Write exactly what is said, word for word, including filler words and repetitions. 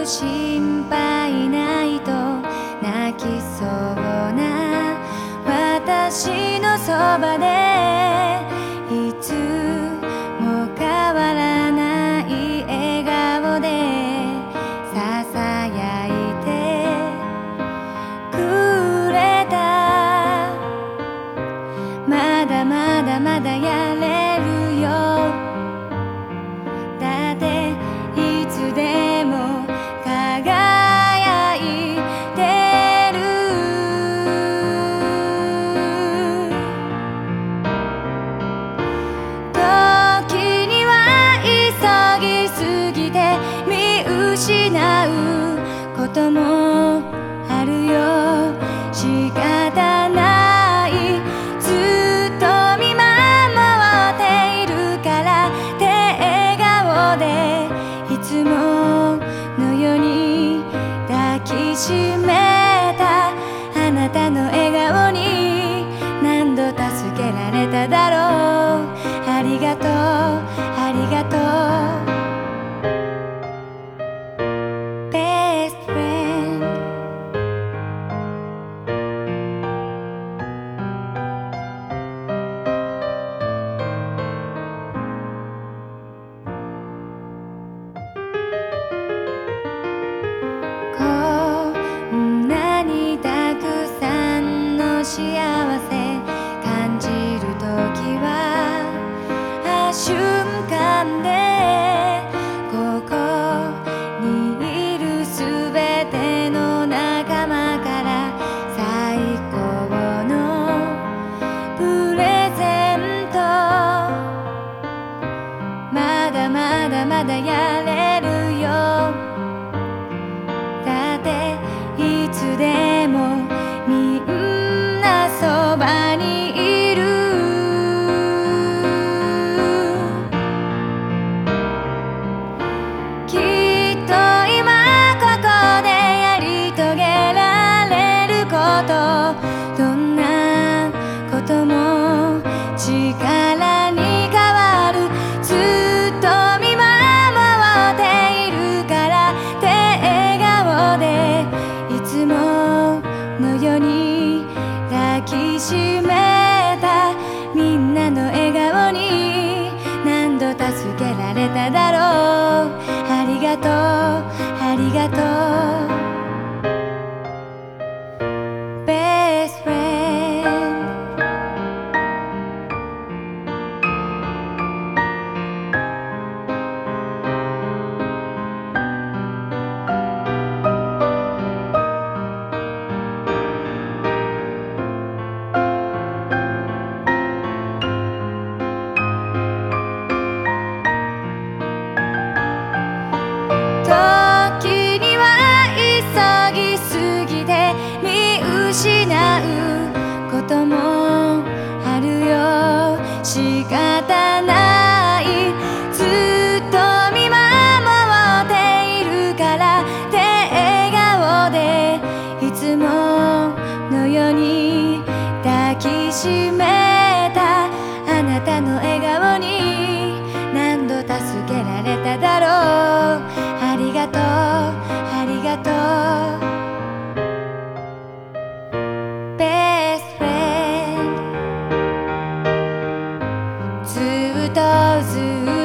心配ないと泣きそうな私のそばでいつも変わらない笑顔でささやいてくれた。まだまだまだやれるよ、だっていつでも輝いてる。時には急ぎすぎて見失うこともあるよ。仕方ない、ずっと見守っているからって笑顔でいつものように抱きしめた。あなたの笑顔に何度助けられただろう。ありがとうありがとう Best friend。 こんなにたくさんの幸せ感じるときはあ瞬間でここにいるすべての仲間から最高のプレゼント。まだまだまだやれるよ、だっていつでもみんなそばにいる。きっと今ここでやり遂げられること、どんなことも力に変わる。ずっと見守っているからって笑顔でいつものように抱きしめた。みんなの笑顔に何度助けられただろう。ありがとうありがとう Best friend。時には急ぎすぎて見失うこともあるよ。仕方ない、ずっと見守っているからって笑顔でいつものように抱きしめた。あなたの笑顔に何度助けられただろう。ありがとうありがとう Best friend。 ずっとずっと